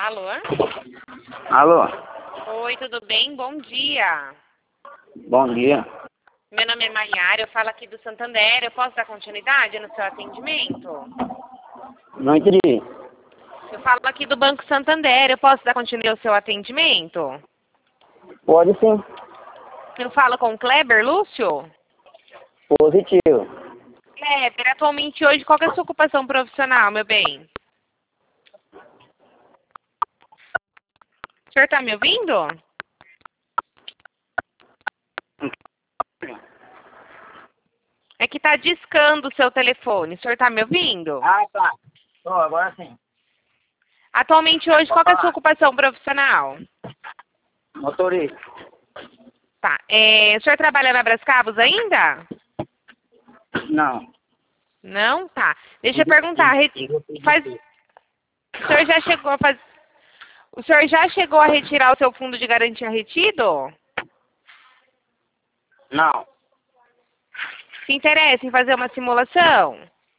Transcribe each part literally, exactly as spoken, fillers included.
Alô? Alô? Oi, tudo bem? Bom dia. Bom dia. Meu nome é Maiara, eu falo aqui do Santander. Eu posso dar continuidade no seu atendimento? Não entendi. Eu falo aqui do Banco Santander. Eu posso dar continuidade ao seu atendimento? Pode sim. Eu falo com o Kleber, Lúcio? Positivo. Kleber, atualmente hoje, qual que é a sua ocupação profissional, meu bem? O senhor está me ouvindo? É que está discando o seu telefone. O senhor está me ouvindo? Ah, tá. Tô, agora sim. Atualmente hoje, qual que é a sua ocupação profissional? Motorista. Tá. É, o senhor trabalha na Brascabos ainda? Não. Não? Tá. Deixa eu perguntar. re- Faz... O senhor já chegou a faz... O senhor já chegou a retirar o seu fundo de garantia retido? Não. Se interessa em fazer uma simulação?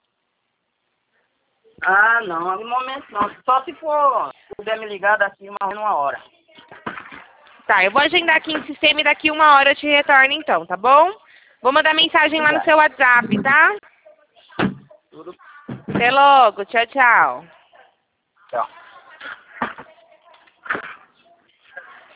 Ah, não. No momento não. Só se for, se puder me ligar daqui mais uma hora. Tá, eu vou agendar aqui em sistema e daqui uma hora eu te retorno então, tá bom? Vou mandar mensagem lá no seu WhatsApp, tá? Tudo. Até logo. Tchau, tchau. Tchau.